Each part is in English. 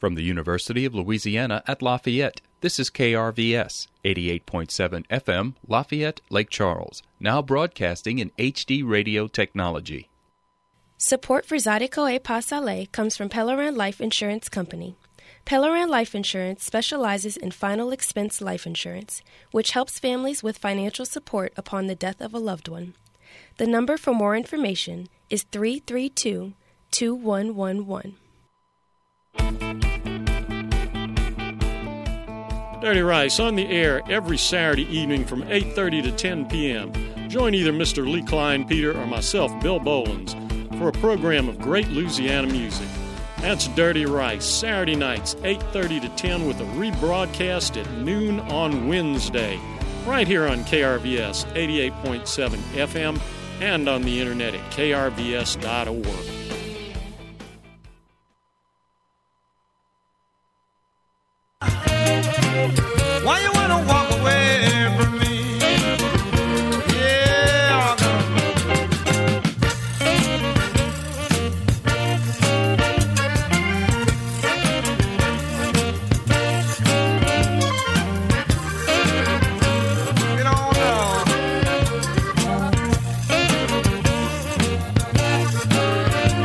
From the University of Louisiana at Lafayette, this is KRVS, 88.7 FM, Lafayette, Lake Charles, now broadcasting in HD radio technology. Support for Zydeco et Pas Aller comes from Pellerin Life Insurance Company. Pellerin Life Insurance specializes in final expense life insurance, which helps families with financial support upon the death of a loved one. The number for more information is 332-2111. Dirty Rice on the air every Saturday evening from 8:30 to 10 p.m. Join either Mr. Lee Klein, Peter, or myself, Bill Bolins, for a program of great Louisiana music. That's Dirty Rice, Saturday nights, 8:30 to 10, with a rebroadcast at noon on Wednesday, right here on KRVS 88.7 FM and on the internet at krvs.org. Why you wanna walk away from me? Yeah. You don't know.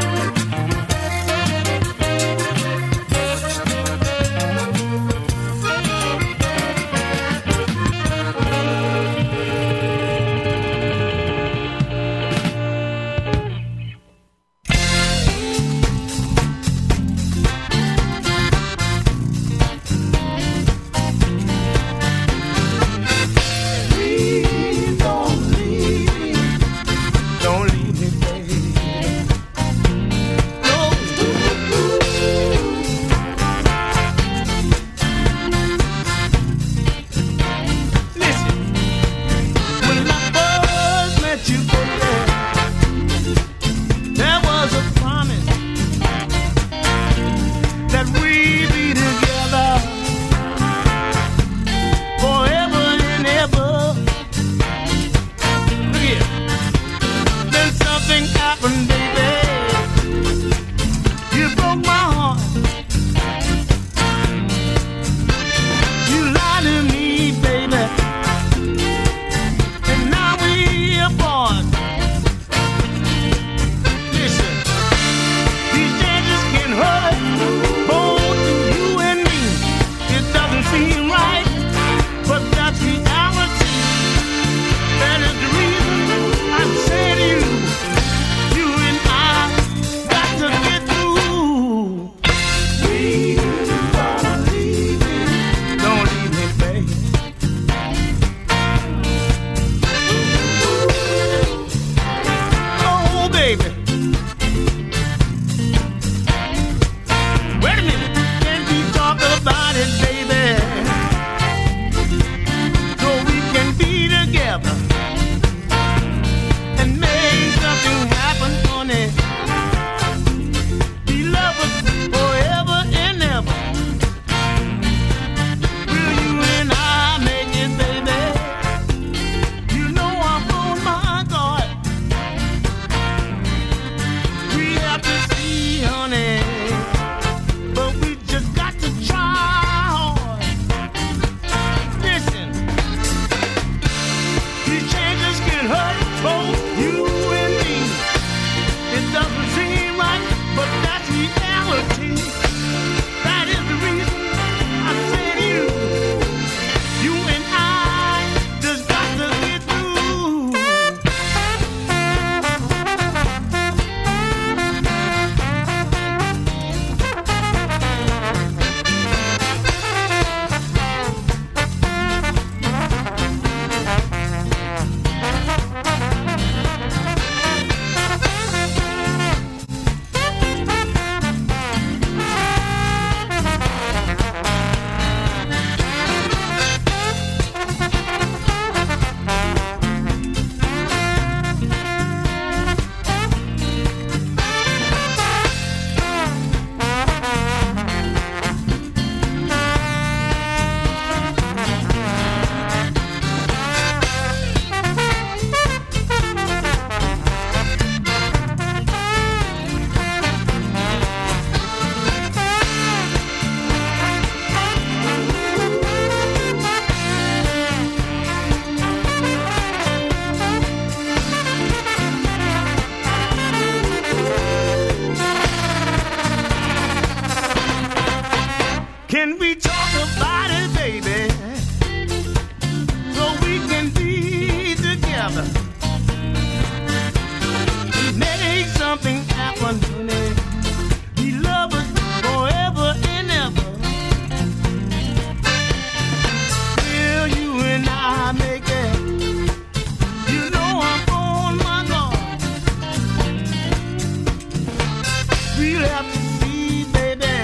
have to see, baby.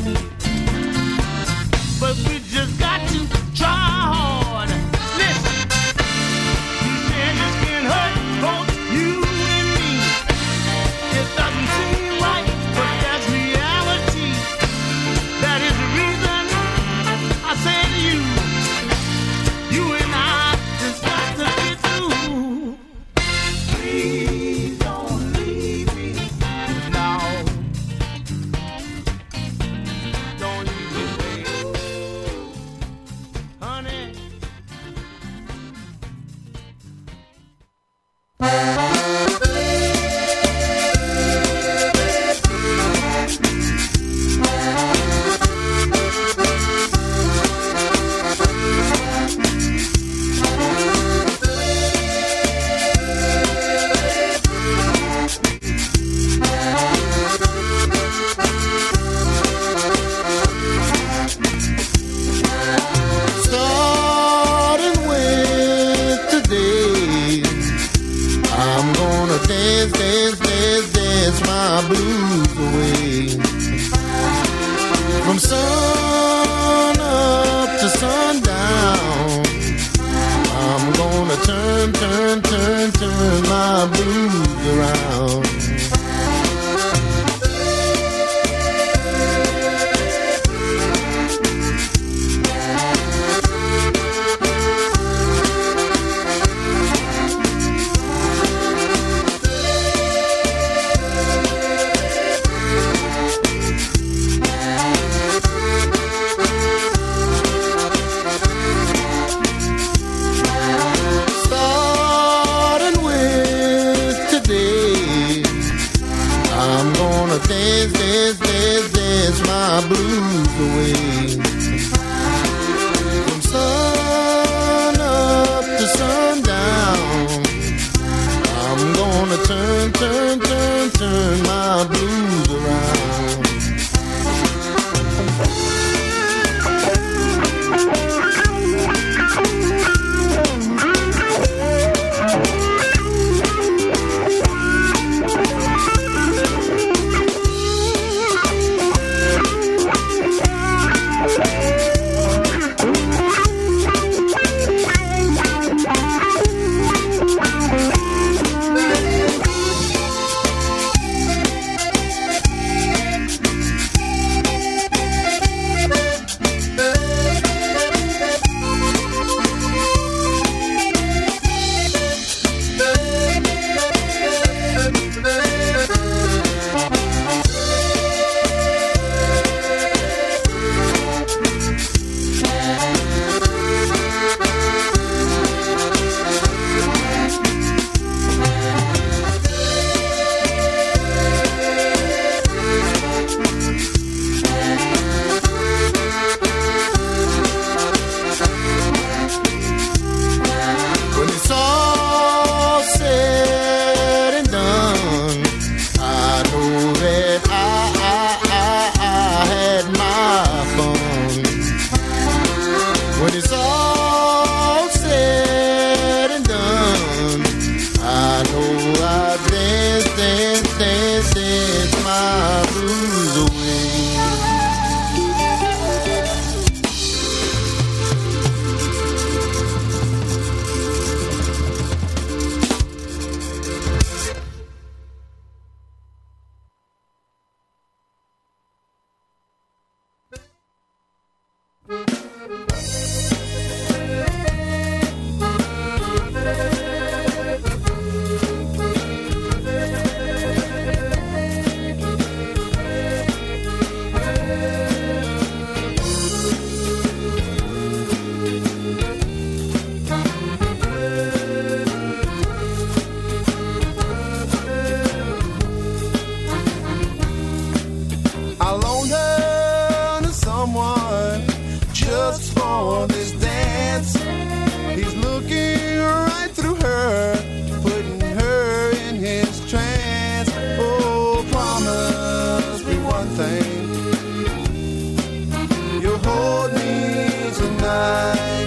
But we just got to try hard. Listen, these changes can hurt both you and me. It doesn't seem right, but that's reality. That is the reason I say to you, you and I just got to get through. Please don't leave me now. Don't leave me, baby. Honey. Starting with today, I'm gonna dance, dance, dance, dance my blues away. From sun up to sundown, I'm gonna turn, turn, turn, turn my blues around. Starting with today, I'm gonna dance, dance, dance, dance my blues away. From sun up to sundown, I'm gonna turn, turn, turn, turn my blues around. When it's all said and done, I know that I had my fun. When it's all said and done, I know I dance, dance, dance, dance my blues away. I loaned her to someone just for this dance. He's looking right through her, putting her in his trance. Oh, promise me one thing, you'll hold me tonight.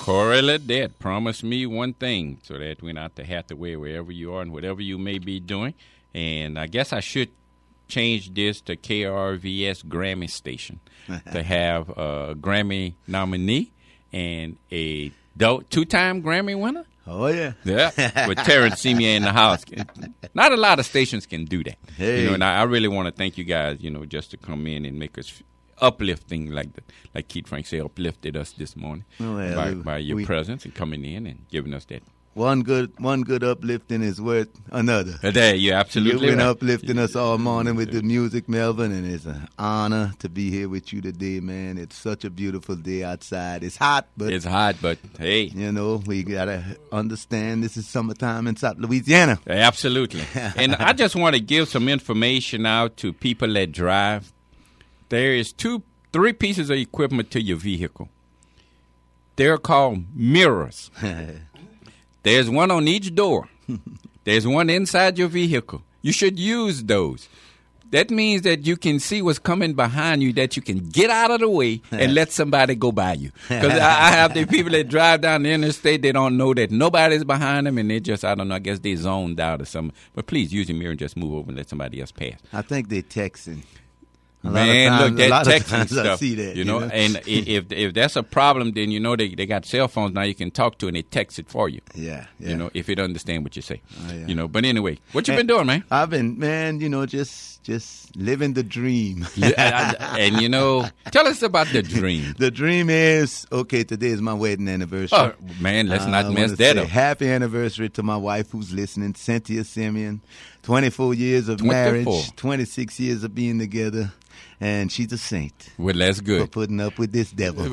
Correlate, promise me one thing so that we're not to have to wear wherever you are and whatever you may be doing. And I guess I should change this to KRVS Grammy Station to have a Grammy nominee and a two-time Grammy winner. Oh, yeah. Yeah, with Terrence Senior in the house. Not a lot of stations can do that. Hey. You know, and I really want to thank you guys, you know, just to come in and make us uplifting, like Keith Frank said, uplifted us this morning by your presence and coming in and giving us that. One good uplifting is worth another. There, you're absolutely You've been right. uplifting us all morning with the music, Melvin, and it's an honor to be here with you today, man. It's such a beautiful day outside. It's hot, but hey. You know, we got to understand this is summertime in South Louisiana. Absolutely. And I just want to give some information out to people that drive. There is 3 pieces of equipment to your vehicle. They're called mirrors. There's one on each door. There's one inside your vehicle. You should use those. That means that you can see what's coming behind you, that you can get out of the way and let somebody go by you. Because I have the people that drive down the interstate, they don't know that nobody's behind them, and they just, I don't know, I guess they zoned out or something. But please use your mirror and just move over and let somebody else pass. I think they're texting. Man, look, that texting stuff, I see that, you know, and if that's a problem, then, you know, they got cell phones now you can talk to and they text it for you. Yeah. You know, if it understand what you say. Yeah. You know, but anyway, what you been doing, man? I've been, man, you know, just living the dream. And, you know, tell us about the dream. The dream is, okay, today is my wedding anniversary. Oh, man, let's not mess that up. Happy anniversary to my wife who's listening, Cynthia Simeon. 24 years of marriage, 26 years of being together. And she's a saint. Well, that's good. For putting up with this devil.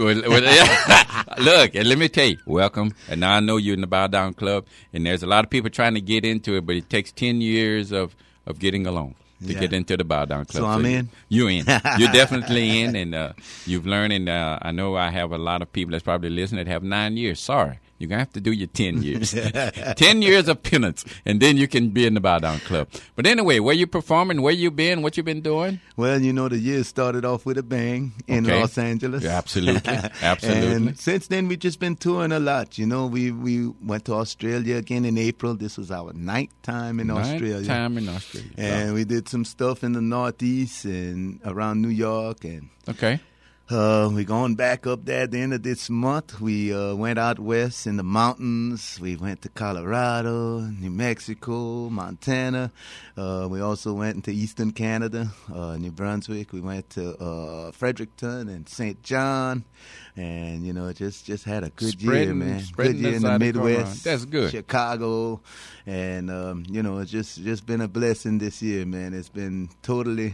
Look, and let me tell you, welcome. And now I know you're in the Bow Down Club, and there's a lot of people trying to get into it, but it takes 10 years of getting along to get into the Bow Down Club. So I'm in? You're in. You're definitely in, and you've learned, and I know I have a lot of people that's probably listening that have 9 years. Sorry. You're going to have to do your 10 years. 10 years of penance, and then you can be in the Bow Down Club. But anyway, where you performing, where you been, what you been doing? Well, you know, the year started off with a bang in Los Angeles. Yeah, absolutely. Absolutely. And since then, we've just been touring a lot. You know, we went to Australia again in April. This was our 9th time in Australia. 9th time in Australia. And we did some stuff in the Northeast and around New York. And okay. We're going back up there at the end of this month. We went out west in the mountains. We went to Colorado, New Mexico, Montana. We also went into eastern Canada, New Brunswick. We went to Fredericton and St. John. And, you know, just had a good year, man. Good year in the Midwest. That's good. Chicago. And, you know, it's just been a blessing this year, man. It's been totally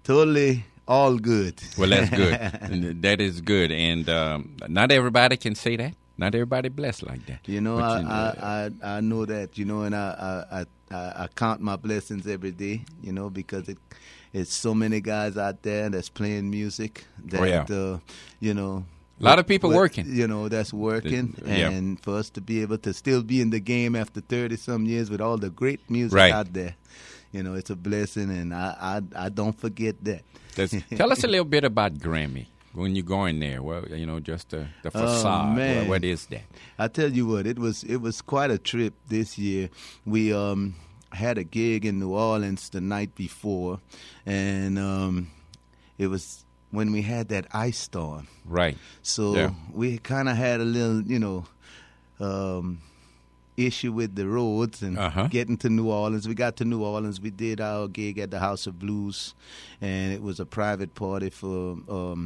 all good. Well, that's good. That is good. And not everybody can say that. Not everybody blessed like that. You know, I know that, you know, and I count my blessings every day, you know, because it's so many guys out there that's playing music that, you know. A lot of people working. You know, that's working. And for us to be able to still be in the game after 30-some years with all the great music out there, you know, it's a blessing, and I don't forget that. Tell us a little bit about Grammy when you go in there. Well, you know, just the facade. Man. What is that? I tell you what, it was quite a trip this year. We had a gig in New Orleans the night before, and it was when we had that ice storm. Right. So we kind of had a little, you know, issue with the roads and getting to New Orleans. We got to New Orleans. We did our gig at the House of Blues, and it was a private party for,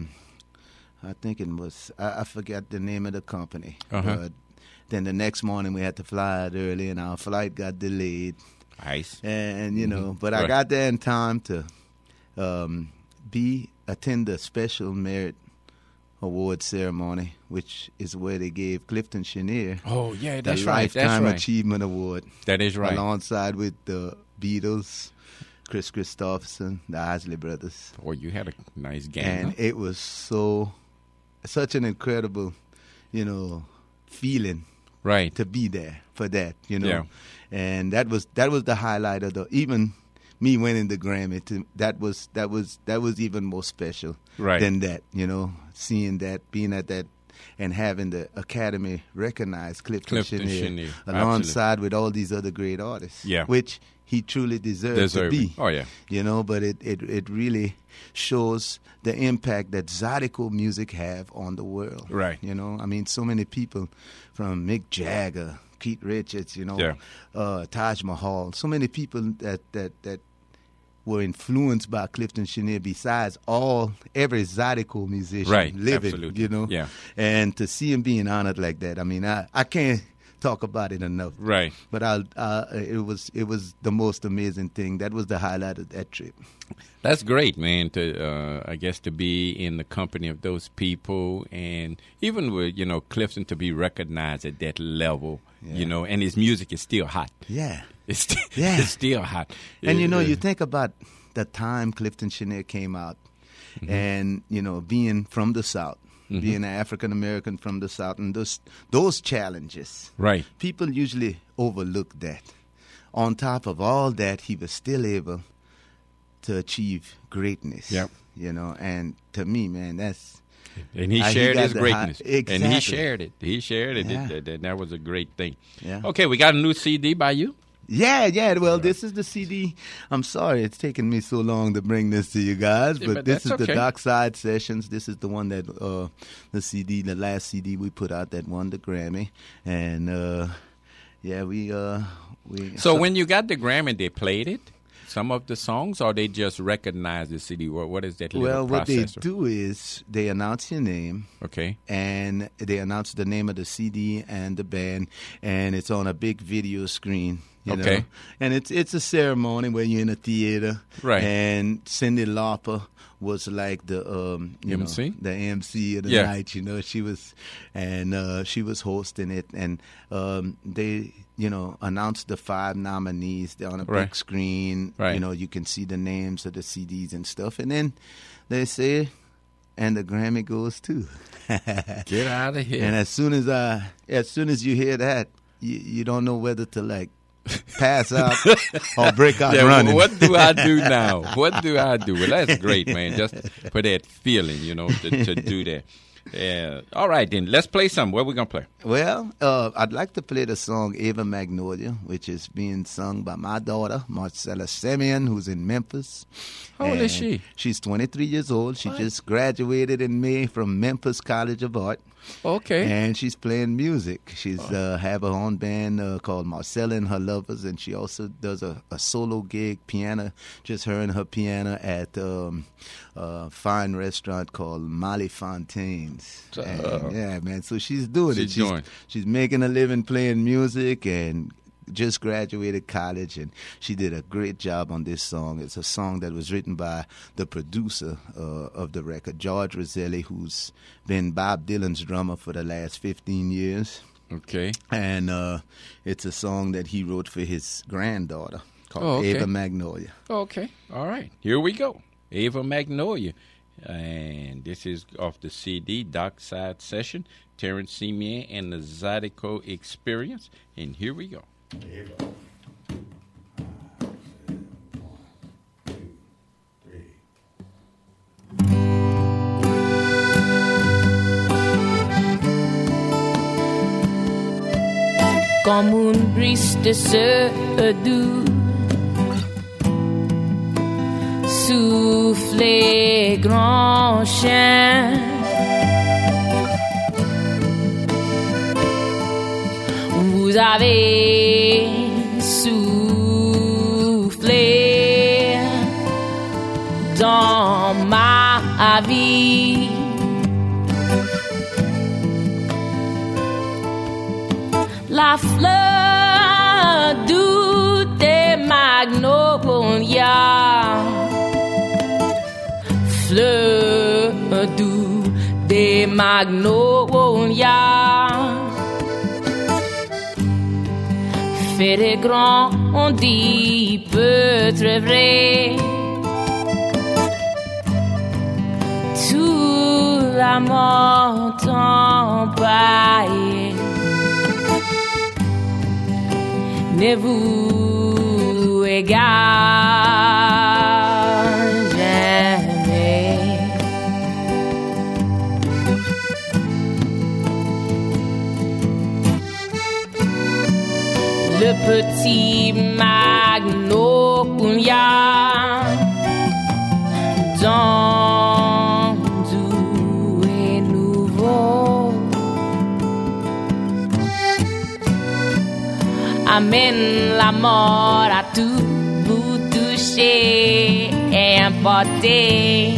I think it was, I forgot the name of the company. But then the next morning we had to fly out early, and our flight got delayed. Nice. And, you know, but I got there in time to attend the special merit award ceremony, which is where they gave Clifton Chenier the Lifetime Achievement Award. That is right. Alongside with the Beatles, Chris Christopherson, the Isley Brothers. Boy, you had a nice game. And it was such an incredible, you know, feeling to be there for that, you know. Yeah. And that was the highlight of even me winning the Grammy. That was even more special than that, you know, seeing that, being at that and having the Academy recognize Clifton Chenier Absolutely. alongside with all these other great artists, which he truly deserves to be. Oh, yeah. You know, but it really shows the impact that Zydeco music have on the world. Right. You know, I mean, so many people from Mick Jagger, Keith Richards, you know, Taj Mahal, so many people that were influenced by Clifton Chenier besides every Zydeco musician living, Absolutely. you know. Yeah. And to see him being honored like that, I mean, I can't talk about it enough. Right. But it was the most amazing thing. That was the highlight of that trip. That's great, man. I guess to be in the company of those people, and even with Clifton to be recognized at that level, and his music is still hot. Yeah, it's still hot. And you think about the time Clifton Chenier came out, and being from the South. Being an African American from the South, and those challenges, right? People usually overlook that. On top of all that, he was still able to achieve greatness. Yep. And to me, man, that's and he shared his greatness. Exactly. And he shared it. Yeah. That was a great thing. Yeah. Okay, we got a new CD by you. Yeah. Well, this is the CD. I'm sorry it's taken me so long to bring this to you guys, but this is the Dark Side Sessions. This is the one that the last CD we put out that won the Grammy, and we. So when you got the Grammy, they played it. Some of the songs, or they just recognize the CD? What is that little processor? Well, what they do is they announce your name. Okay. And they announce the name of the CD and the band, and it's on a big video screen. You know? And it's a ceremony where you're in a theater. Right. And Cyndi Lauper was like the MC? the MC of the night. She was hosting it, and they announced the 5 nominees. They're on a big screen. Right. You can see the names of the CDs and stuff, and then they say, and the Grammy goes too. Get out of here! And as soon as you hear that, you don't know whether to pass out or break out running. What do I do now? What do I do? Well, that's great, man. Just for that feeling, to do that. Yeah. All right, then. Let's play some. What are we going to play? Well, I'd like to play the song Ava Magnolia, which is being sung by my daughter, Marcella Simeon, who's in Memphis. How old is she? She's 23 years old. She just graduated in May from Memphis College of Art. Okay. And she's playing music. She's have her own band called Marcella and Her Lovers, and she also does a solo gig, piano, just her and her piano at a fine restaurant called Molly Fontaine's. Yeah, man. So she's doing it. She's making a living playing music, and just graduated college, and she did a great job on this song. It's a song that was written by the producer of the record, George Roselli, who's been Bob Dylan's drummer for the last 15 years. Okay. And it's a song that he wrote for his granddaughter called Ava Magnolia. Okay. All right. Here we go. Ava Magnolia. And this is off the CD, Dark Side Session, Terrence Simeon and the Zydeco Experience. And here we go. Ava. 1, 2, 3. Comme une brise de ce doux, soufflez grand chien. Vous avez soufflé dans ma vie. La fleur douce des magnolias, fleur douce des magnolias, fait des grands, on dit peut-être vrai. Tout la mort t'empaille. Ne vous égare jamais. petit magnolia dans doux et nouveau. Amène la mort à tout bout touché et importé.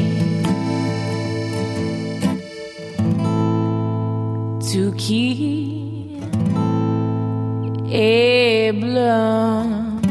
Tout qui est blanc.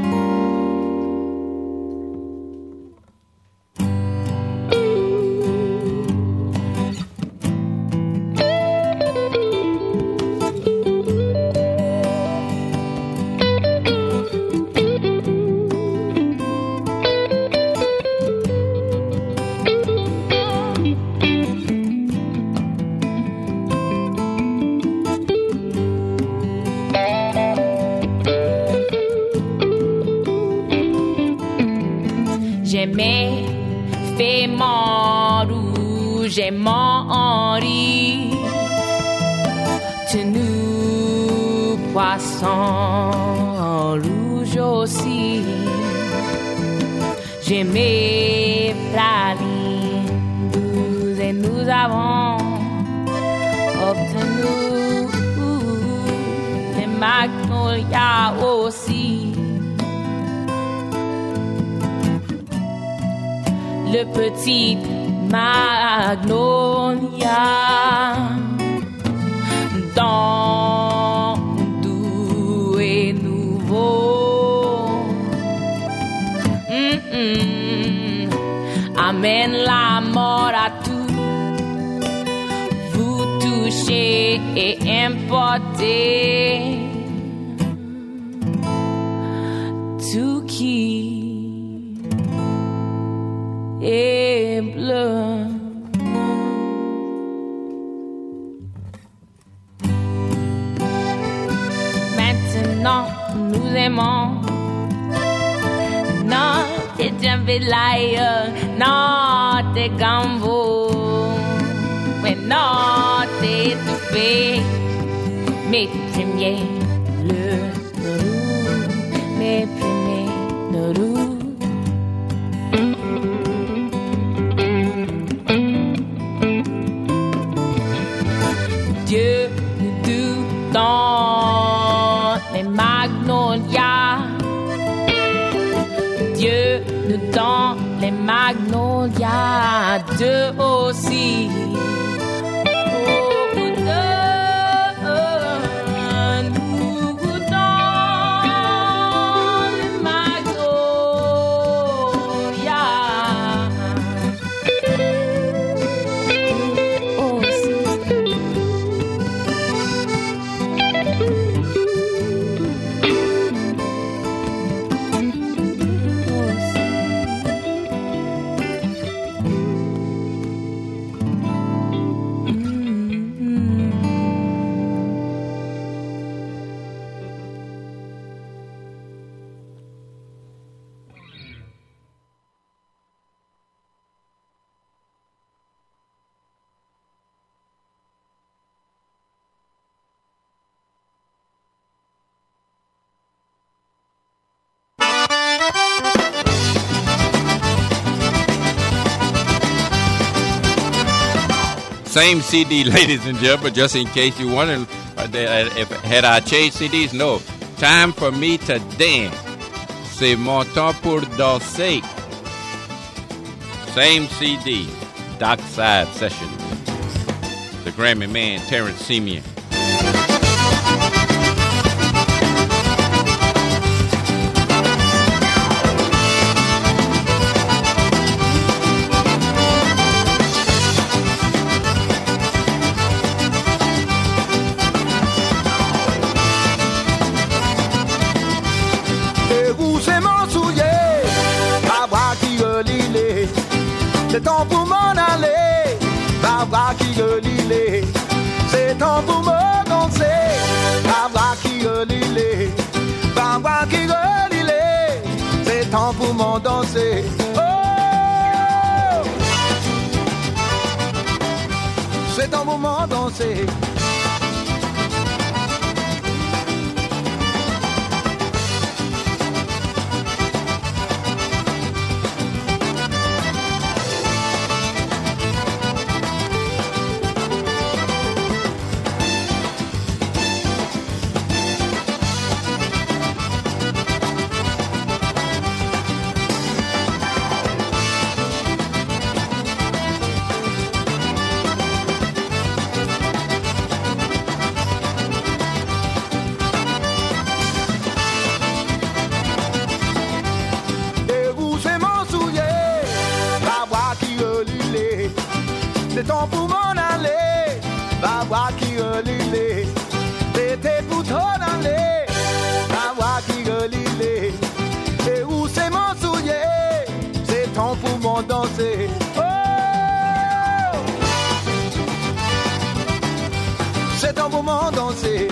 J'aimais Fémant rouge et Henri, nous poissons rouge aussi. J'aimais Praline douce et nous avons obtenu les magnolias aussi. Le petit magnolia dans doux et nouveau. Amène la mort à tout, vous touchez et importez. Tout qui et bleu. Maintenant nous aimons. Non, c'est jambalaya, non, c'est gambo. Mais non, c'est étouffé. Mes premiers le roux, mes premiers le roux. Dieu nous doux dans les magnolias. Dieu nous dans les magnolias. Dieu aussi. Same CD, ladies and gentlemen, just in case you wonder, had I changed CDs? No. Time for me to dance. C'est mon temps pour danser. Same CD, Dockside Session. The Grammy man, Terrence Simeon. C'est temps pour m'en aller, Barbara qui relile. C'est temps pour me danser, Barbara qui relile. Barbara qui relile. C'est temps pour m'en danser. Oh, c'est temps pour m'en danser. c'est temps pour m'en aller. Va voir qui relile. C'était pour t'en aller. Va voir qui relile. Et où c'est mon soulier? C'est temps pour m'en danser. Oh! C'est temps pour m'en danser.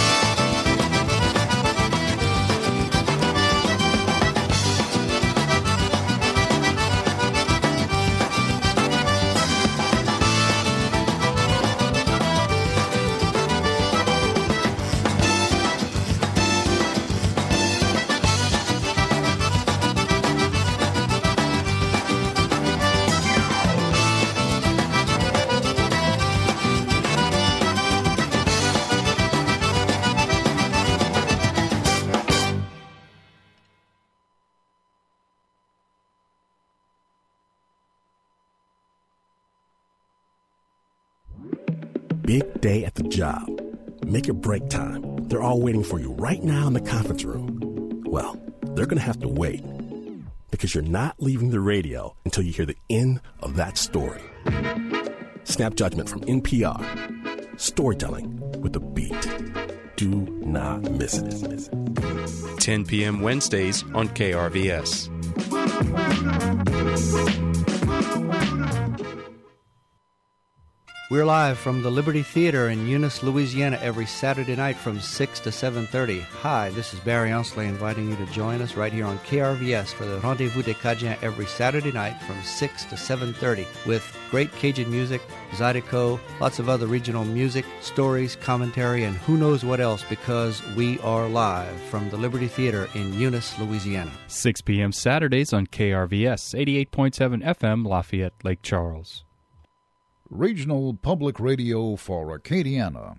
Big day at the job. Make it break time. They're all waiting for you right now in the conference room. Well, they're going to have to wait because you're not leaving the radio until you hear the end of that story. Snap Judgment from NPR. Storytelling with a beat. Do not miss it. 10 p.m. Wednesdays on KRVS. We're live from the Liberty Theater in Eunice, Louisiana, every Saturday night from 6 to 7:30. Hi, this is Barry Onsley inviting you to join us right here on KRVS for the Rendezvous des Cajuns every Saturday night from 6 to 7:30 with great Cajun music, Zydeco, lots of other regional music, stories, commentary, and who knows what else because we are live from the Liberty Theater in Eunice, Louisiana. 6 p.m. Saturdays on KRVS, 88.7 FM, Lafayette, Lake Charles. Regional Public Radio for Acadiana,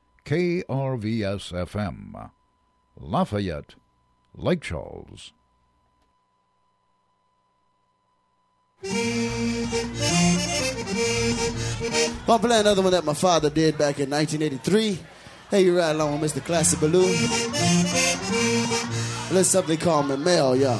KRVS-FM, Lafayette, Lake Charles. I'll play another one that my father did back in 1983. Hey, you ride along with Mr. Classic Baloo. There's something called Mamel, y'all.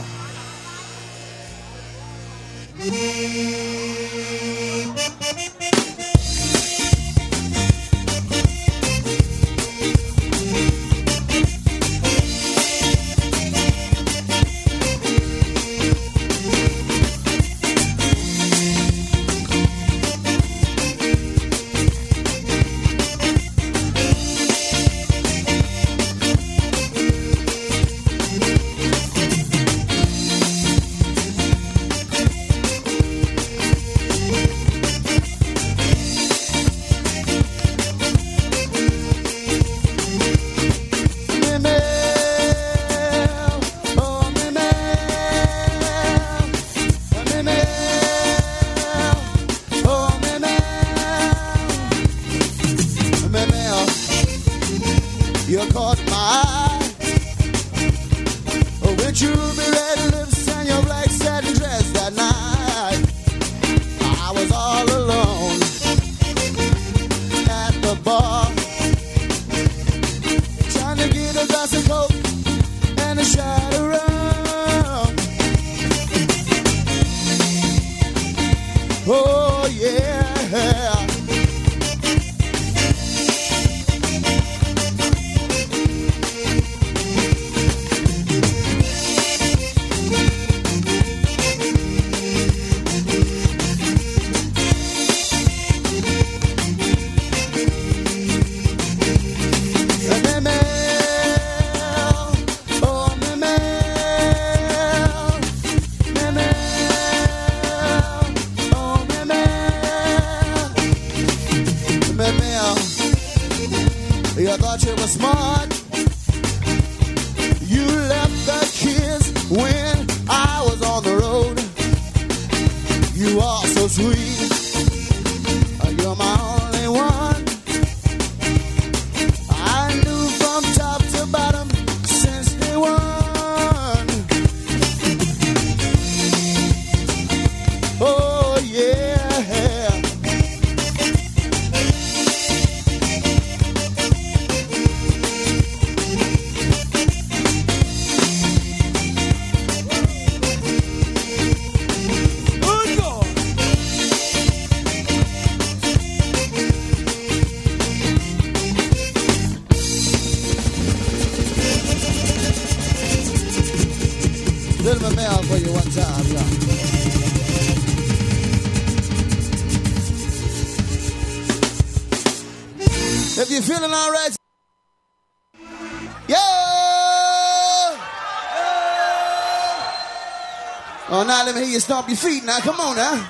you feeling all right? Yeah! Oh, now let me hear you stomp your feet now. Come on now.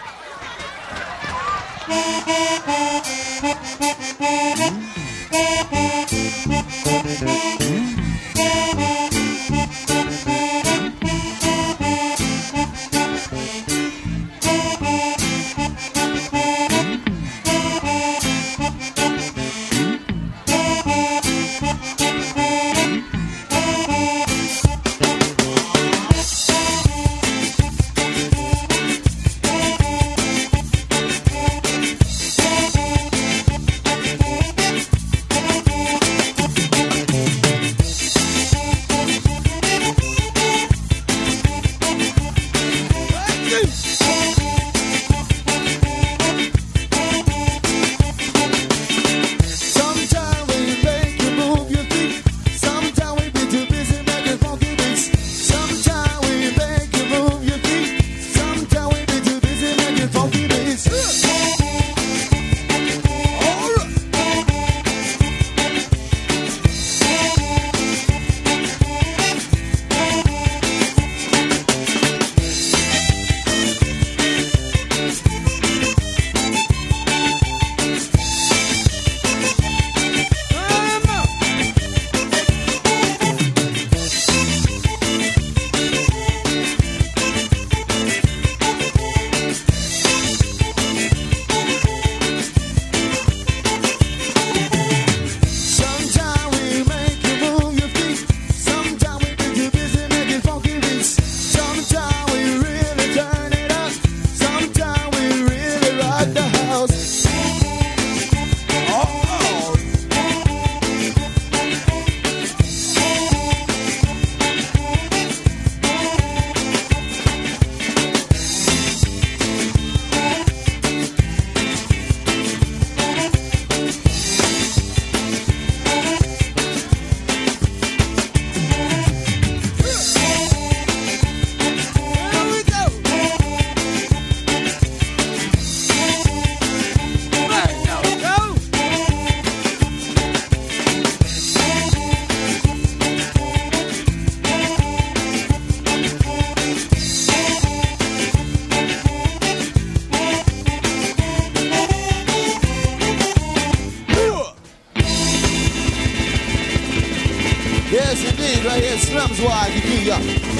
Yes, indeed, right here, Slums Wide, New York.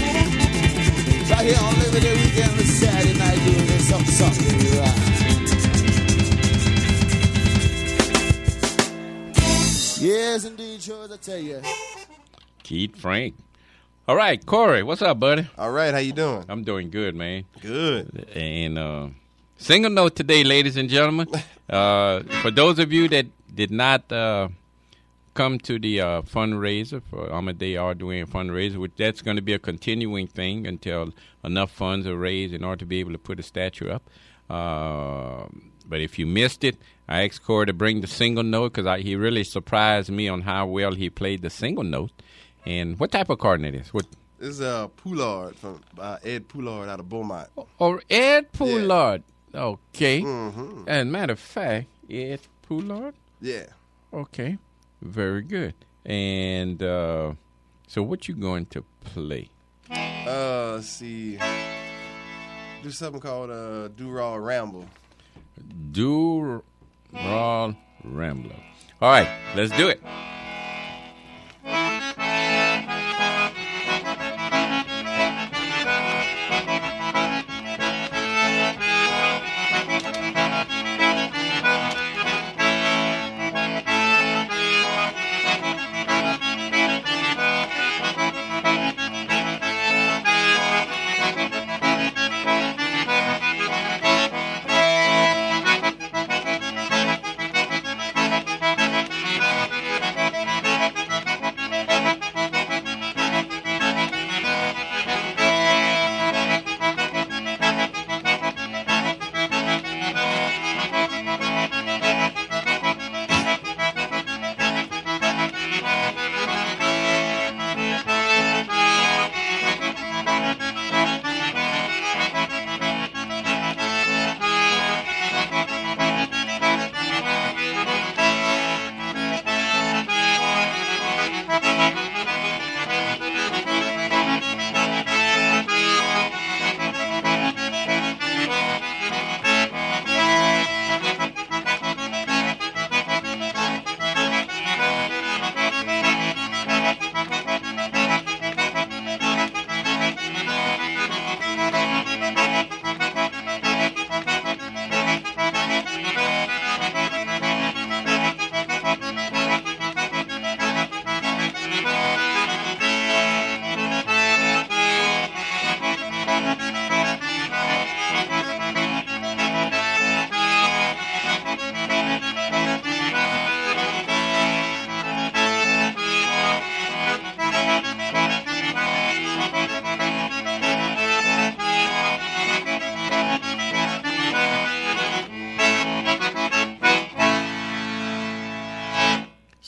Right here on Labor Day weekend, this Saturday night, doing this something, right. Yes, indeed, sure as I tell you. Keith Frank. All right, Corey, what's up, buddy? All right, how you doing? I'm doing good, man. Good. And single note today, ladies and gentlemen. For those of you that did not come to the fundraiser for They Are doing a fundraiser, which that's going to be a continuing thing until enough funds are raised in order to be able to put a statue up. But if you missed it, I asked Corey to bring the single note because he really surprised me on how well he played the single note. And what type of cornet is? What? This is Poulard from Ed Poulard out of Beaumont. Oh, Ed Poulard. Yeah. Okay. Mm-hmm. And matter of fact, Ed Poulard? Yeah. Okay. Very good. And so what you going to play? Let's see. Do something called Do-Raw Ramble. Do-Raw Rambler. All right, let's do it.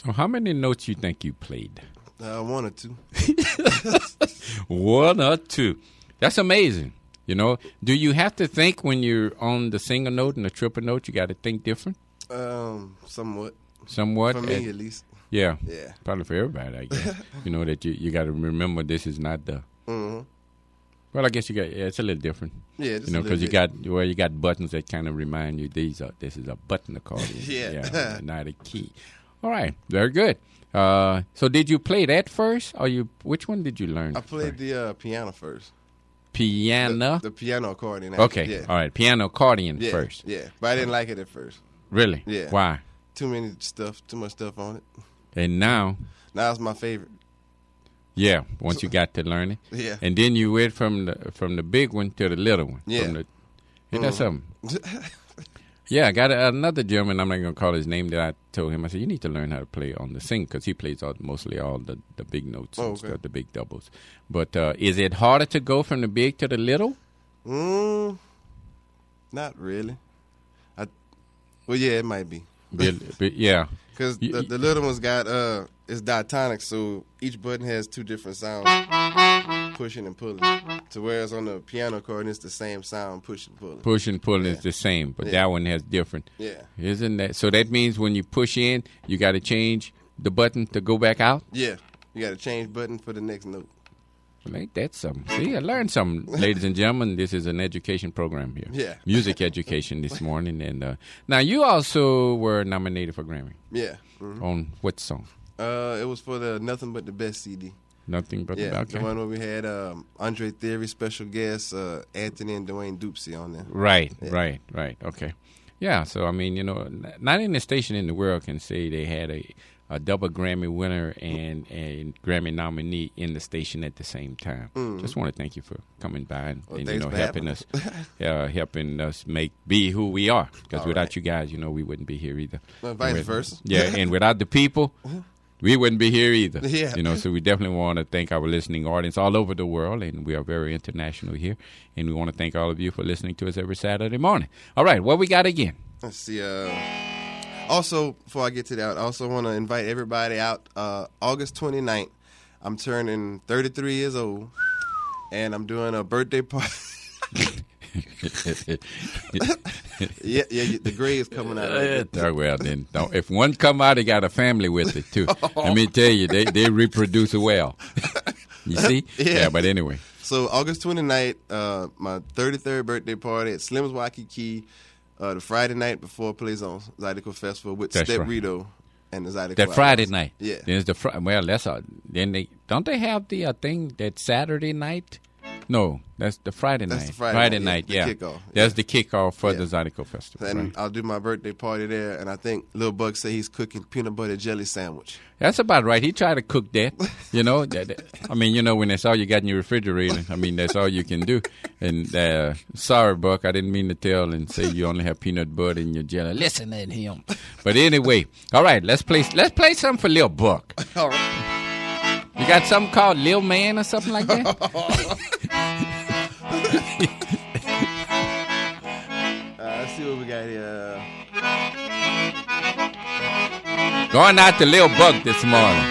So how many notes you think you played? 1 or 2. 1 or 2. That's amazing. You know, do you have to think when you're on the single note and the triple note? You got to think different? Somewhat. Somewhat? For me, at least. Yeah. Yeah. Probably for everybody, I guess. You know, that you got to remember this is not the... Mm-hmm. Well, I guess it's a little different. Yeah, you know, because you got buttons that kind of remind you this is a button accordion. Yeah. Not a key. All right, very good. So did you play that first, or which one did you learn? I played the piano first. Piano? The piano accordion. Okay, yeah. All right, piano accordion first. Yeah, but I didn't like it at first. Really? Yeah. Why? Too much stuff on it. And now it's my favorite. Yeah, once you got to learn it. Yeah. And then you went from the big one to the little one. Yeah. Isn't that something? Yeah, I got another German, I'm not going to call his name, that I told him, I said, you need to learn how to play on the sing, because he plays mostly all the big notes and stuff, the big doubles. But is it harder to go from the big to the little? Not really. Well, yeah, it might be. Yeah. Because the little one's got, it's diatonic, so each button has 2 different sounds, pushing and pulling. So whereas on the piano accordion, it's the same sound, push and pulling. Push and pulling is the same, but that one has different. Yeah. Isn't that? So that means when you push in, you got to change the button to go back out? Yeah. You got to change button for the next note. Well, ain't that something? See, I learned something, ladies and gentlemen. This is an education program here. Yeah. Music education this morning. And now you also were nominated for Grammy. Yeah. Mm-hmm. On what song? It was for the Nothing But the Best CD. Nothing But the Best. The one where we had Andre Theory, special guests, Anthony and Dwayne Dupsy on there. Right. Okay. Yeah, so, I mean, you know, not any station in the world can say they had a double Grammy winner and Grammy nominee in the station at the same time. Mm-hmm. Just want to thank you for coming by and you know, helping us be who we are. Because without you guys, you know, we wouldn't be here either. Well, vice versa. Yeah, and without the people, we wouldn't be here either. Yeah. You know, so we definitely want to thank our listening audience all over the world, and we are very international here. And we want to thank all of you for listening to us every Saturday morning. All right, what we got again? Let's see. Also, before I get to that, I also want to invite everybody out. August 29th, I'm turning 33 years old, and I'm doing a birthday party. yeah, the gray is coming out. Well, then, if one come out, they got a family with it, too. Let me tell you, they reproduce well. You see? Yeah, but anyway. So, August 29th, my 33rd birthday party at Slim's Waikiki. The Friday night before it plays on Zydeco Festival with Step Rito and the Zydeco. That Friday night. Yeah. Then that's don't they have the thing that Saturday night? No, that's the Friday night. That's the Friday night, yeah. The kickoff. That's the kickoff for the Zydeco Festival. And I'll do my birthday party there, and I think Lil Buck said he's cooking peanut butter jelly sandwich. That's about right. He tried to cook that, you know. I mean, you know, when that's all you got in your refrigerator, I mean, that's all you can do. And sorry, Buck, I didn't mean to tell and say you only have peanut butter in your jelly. Listen at him. But anyway, all right, let's play something for Lil Buck. All right. You got something called Lil Man or something like that? Let's see what we got here. Going out to Lil Buck this morning.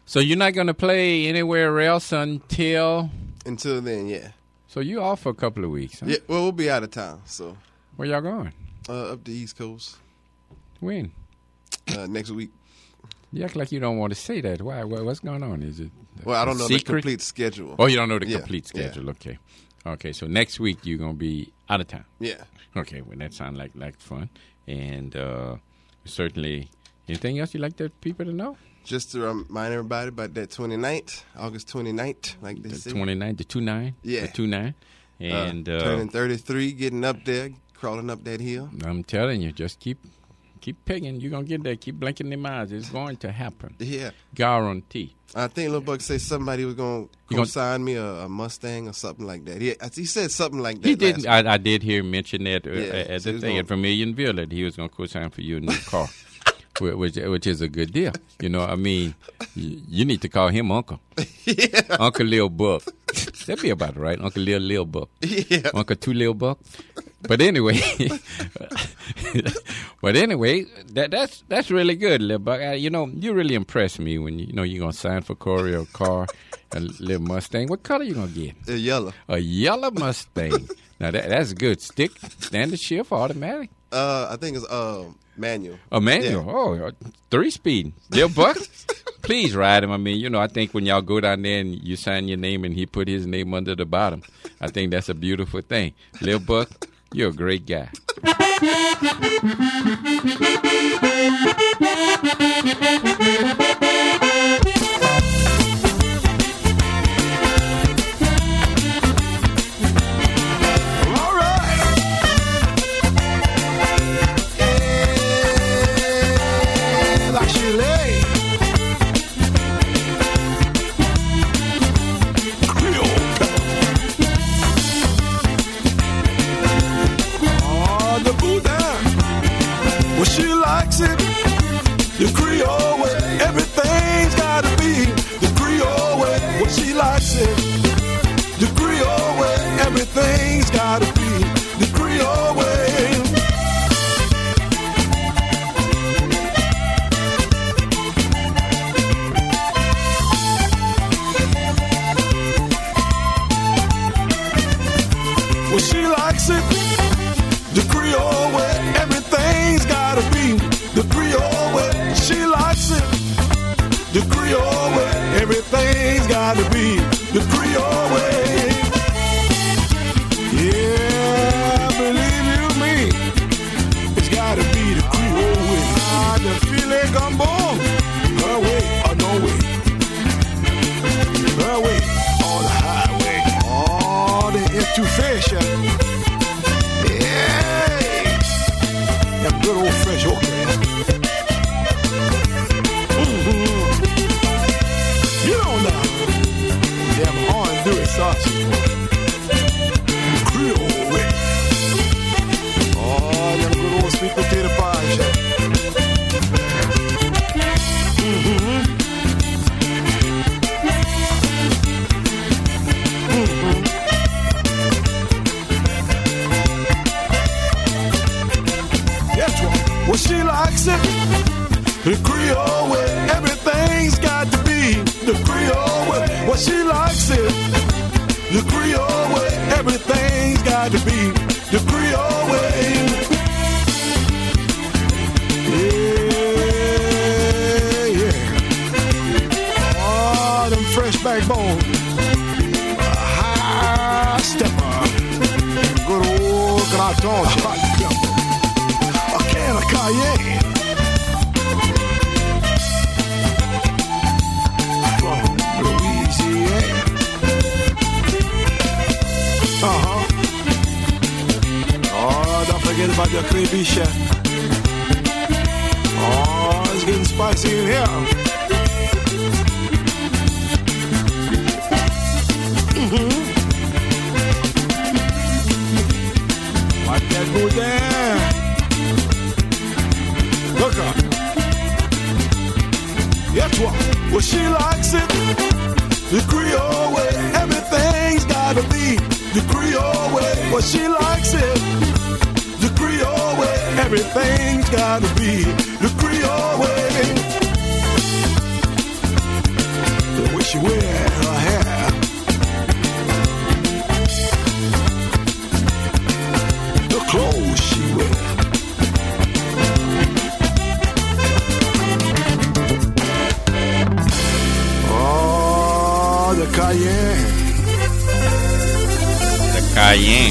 So you're not going to play anywhere else until then, yeah. So you off for a couple of weeks, huh? Yeah, well, we'll be out of town, so. Where y'all going? Up the East Coast. When? Next week. You act like you don't want to say that. Why? What's going on? Is it Well, I don't know secret? the complete schedule. Oh, you don't know the complete schedule. Yeah. Okay. So next week you're going to be out of town. Yeah. Okay, well, that sounds like fun. And certainly, anything else you'd like the people to know? Just to remind everybody about that 29th, August 29th, like they say. 29th, the 2-9? Yeah. The 2-9. And turning 33, getting up there, crawling up that hill. I'm telling you, just keep picking. You're going to get there. Keep blinking them eyes. It's going to happen. Yeah. Guarantee. I think Lil Buck said somebody was going to consign me a Mustang or something like that. He said something like that. He did. I did hear him mention that at so the thing at Vermilionville that he was going to co-sign for you a new car, which is a good deal. You know, I mean, you need to call him Uncle. Yeah. Uncle Lil Buck. That'd be about right. Uncle Lil Buck. Yeah. Uncle 2 Lil Buck. But anyway, that's really good, Lil Buck. You really impressed me when you're gonna sign for Corey a car, a little Mustang. What color you gonna get? A yellow. A yellow Mustang. Now that's good. Stick, standard shift, automatic. I think it's manual. A manual. Yeah. Oh, 3-speed. Lil Buck. Please ride him. I mean, I think when y'all go down there and you sign your name and he put his name under the bottom, I think that's a beautiful thing. Lil Buck, you're a great guy. All right. Yeah, like she lay. Well, she likes it, the Creole way. Everything's gotta be the Creole way. Well, she likes it, the Creole way. Everything's gotta be the Creole way. Well, she likes it, the Creole way. Everything's gotta be the Creole way. She likes it, the Creole way. Everything's gotta be the Creole way. Yeah, believe you me, it's gotta be the Creole way. The filet gumbo, her way or no way. Her way or the highway. All the etouffation. Good old fresh okra. You don't know. Damn Honduras sausage. Creole way. Oh, them good old sweet potato pies. Well, she likes it, the Creole way. Everything's got to be the Creole way. Well, she likes it, the Creole way. Everything's got to be the Creole way. Yeah, yeah. Oh, them fresh backbone. High stepper. Good old graton. Cayenne. From Louisiana. Oh, don't forget about your crebiche. Oh, it's getting spicy in here. Watch that go down. Look up. Guess what? Well, she likes it, the Creole way. Everything's gotta be the Creole way. Well, she likes it, the Creole way. Everything's gotta be the Creole way. The way she wear her hair. The clothes she wear. Oh, the Cayenne. The Cayenne.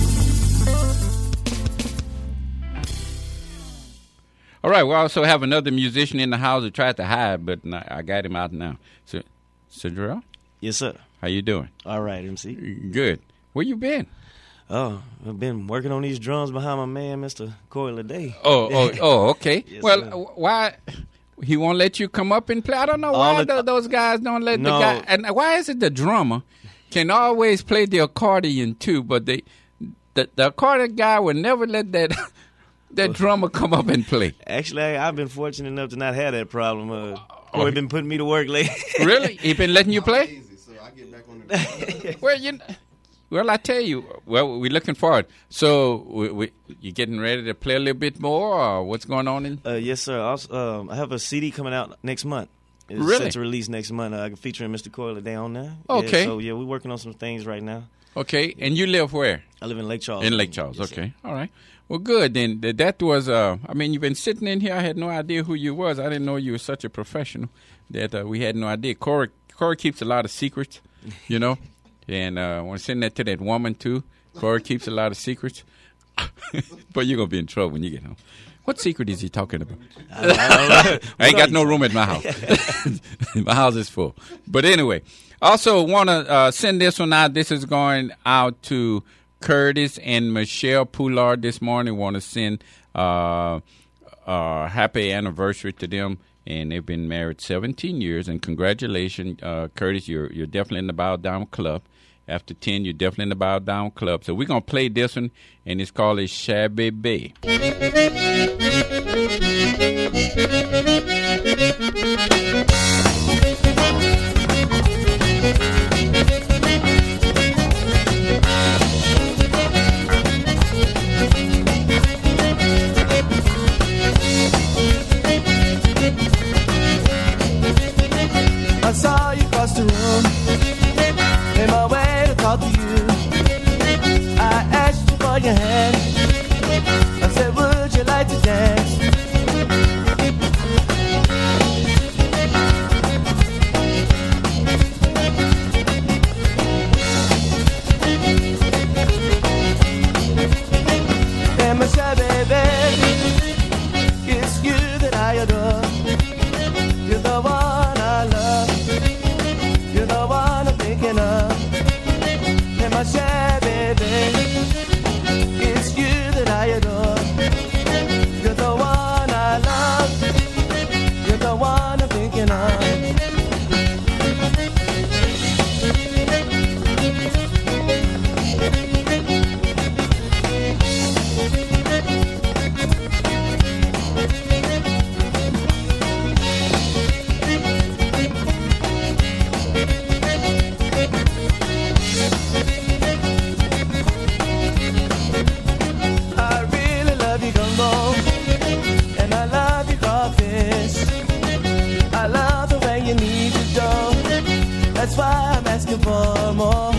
All right, we also have another musician in the house who tried to hide, but I got him out now. So, Cedrell? Yes, sir. How you doing? All right, MC. Good. Where you been? Oh, I've been working on these drums behind my man, Mr. Corey Leday. Oh, okay. Yes, well, sir. Why he won't let you come up and play? I don't know why those guys don't let the guy. And why is it the drummer can always play the accordion too, but the accordion guy will never let that drummer come up and play? Actually, I've been fortunate enough to not have that problem. Corey been putting me to work lately. Really? He been letting you play? So I get back on the Well, I tell you, we're looking forward. So, you getting ready to play a little bit more, or what's going on? Yes, sir. I have a CD coming out next month. It's really? set to release next month. Featuring Mr. Corey Leday on there. Okay. Yeah, we're working on some things right now. Okay, and you live where? I live in Lake Charles. In Lake Charles, yes, okay. Sir. All right. Well, good. Then that was, you've been sitting in here. I had no idea who you was. I didn't know you were such a professional that we had no idea. Corey keeps a lot of secrets, you know. And I want to send that to that woman, too. Corey keeps a lot of secrets. But you're going to be in trouble when you get home. What secret is he talking about? I ain't got no room at my house. My house is full. But anyway, also want to send this one out. This is going out to Curtis and Michelle Poulard this morning. Want to send happy anniversary to them. And they've been married 17 years. And congratulations, Curtis, you're definitely in the Bow Down Club. After 10, you're definitely in the Bow Down Club. So we're going to play this one, and it's called a Shabby Bay. I saw you cross the room, made my way to talk to you. I asked you for your hand, I said, would you like to dance? And my shy baby, it's you that I adore. You're the one I love. You're the one I'm thinking of. And my shy baby, it's you that I adore. You're the one I love. You're the one I'm thinking of. That's why I'm asking for more.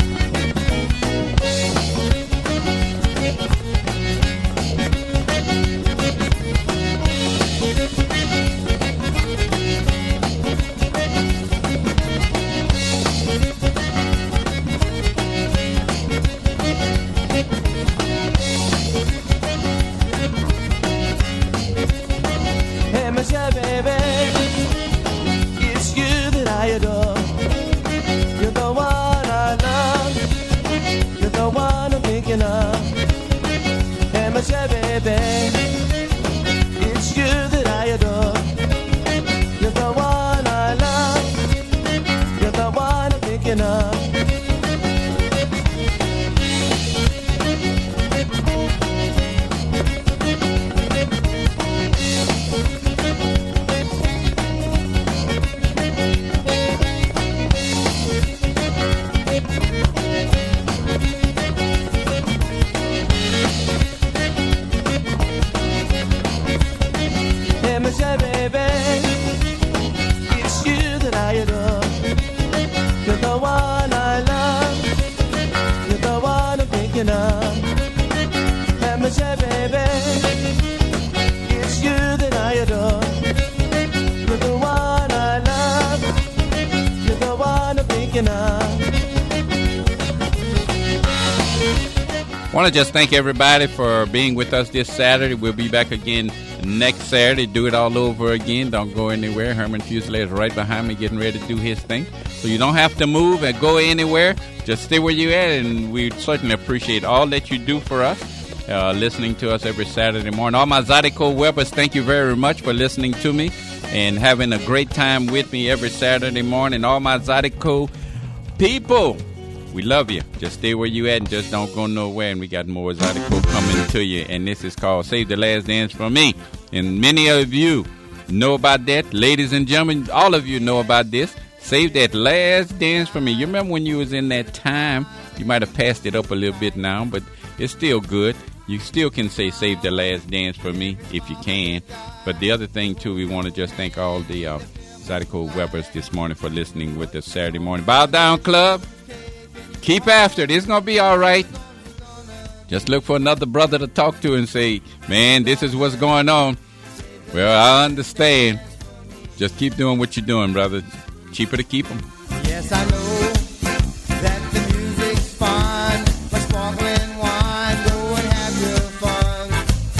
Hey, my shy baby, it's you that I adore. You're the one I love. You're the one I'm thinking of. And my shy baby, it's you that I adore. You're the one I love. You're the one I'm thinking of. Hey, my shy baby, it's you that I adore. want to just thank everybody for being with us this Saturday. We'll be back again next Saturday. Do it all over again. Don't go anywhere. Herman Fuselier is right behind me getting ready to do his thing. So you don't have to move and go anywhere. Just stay where you're at, and we certainly appreciate all that you do for us, listening to us every Saturday morning. All my Zydeco Webbers, thank you very much for listening to me and having a great time with me every Saturday morning. All my Zydeco people, we love you. Just stay where you at and just don't go nowhere. And we got more Zydeco coming to you. And this is called Save the Last Dance for Me. And many of you know about that. Ladies and gentlemen, all of you know about this. Save that last dance for me. You remember when you was in that time? You might have passed it up a little bit now, but it's still good. You still can say save the last dance for me if you can. But the other thing, too, we want to just thank all the Zydeco Webbers this morning for listening with us Saturday morning. Bow down, club. Keep after it. It's going to be all right. Just look for another brother to talk to and say, man, this is what's going on. Well, I understand. Just keep doing what you're doing, brother. Cheaper to keep them. Yes, I know that the music's fine. Like sparkling wine, go and have your fun.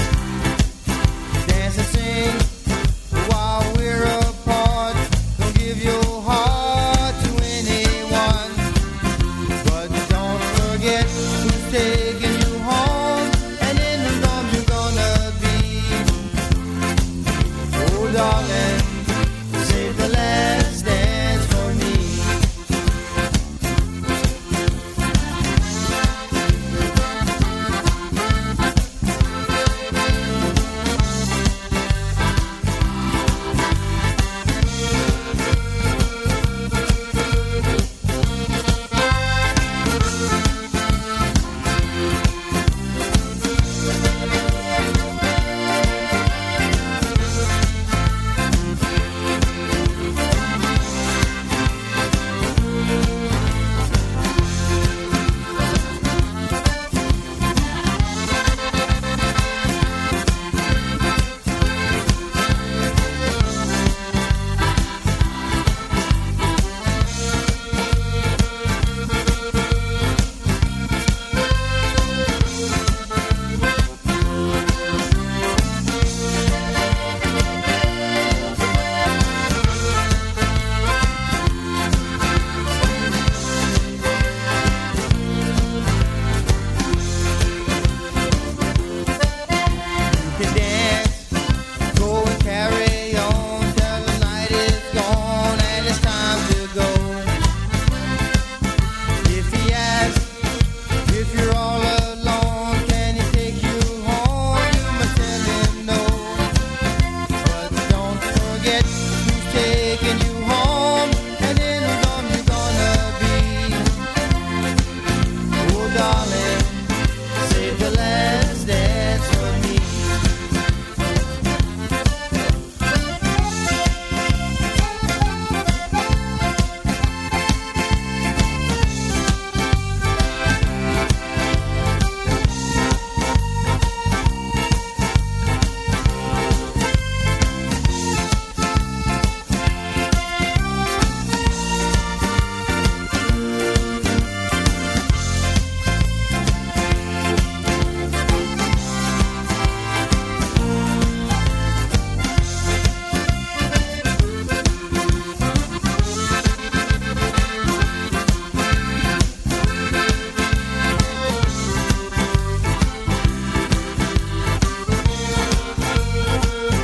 Dance and sing while we're apart. Don't give your heart to anyone. But don't forget who's taking you home. And in the arms you're gonna be. Oh, darling.